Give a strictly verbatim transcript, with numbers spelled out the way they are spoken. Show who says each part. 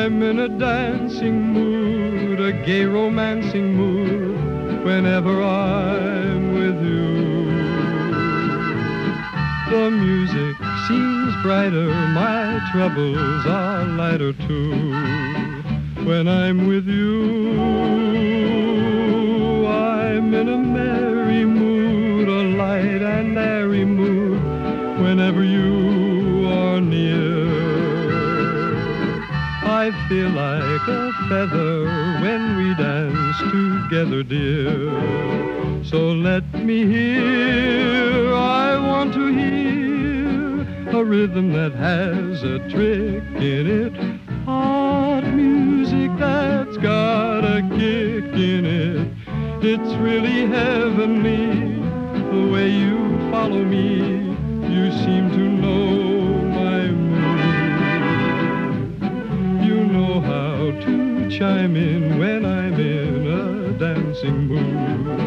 Speaker 1: I'm in a dancing mood, a gay romancing mood, whenever I'm with you. The music seems brighter, my troubles are lighter too. When I'm with you, I'm in a merry mood, a light and airy mood, whenever you are near. I feel like a feather when we dance together, dear. So let me hear, I want to hear a rhythm that has a trick in it. Hot music that's got a kick in it. It's really heavenly, the way you follow me. You seem to know my mood. You know how to chime in when I'm in a dancing mood.